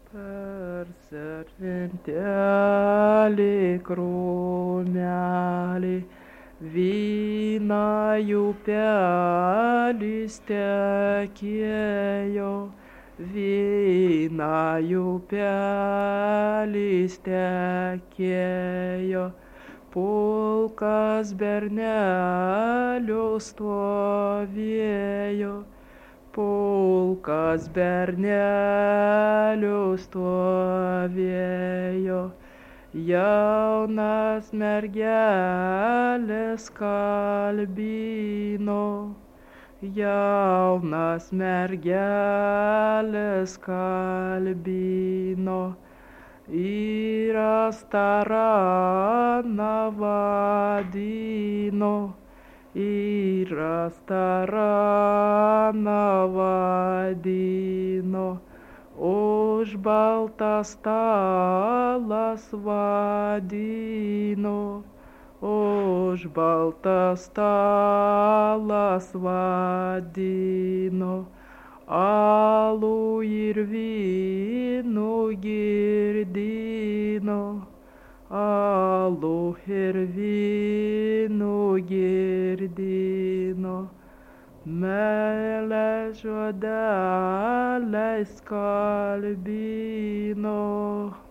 Per serpentelį krūmelį, vyną upelis tekėjo, vyną upelis tekėjo, pulkas bernelių stovėjo. Pulkas bernelių stovėjo, jaunas mergelės kalbino, jaunas mergelės kalbino, ir Astaraną vadino. Ir Astaraną vadino, už baltas stalas vadino, už baltas stalas vadino, alų ir vynų girdino. Alų ir vynų girdino, meilės žodeliais kalbino.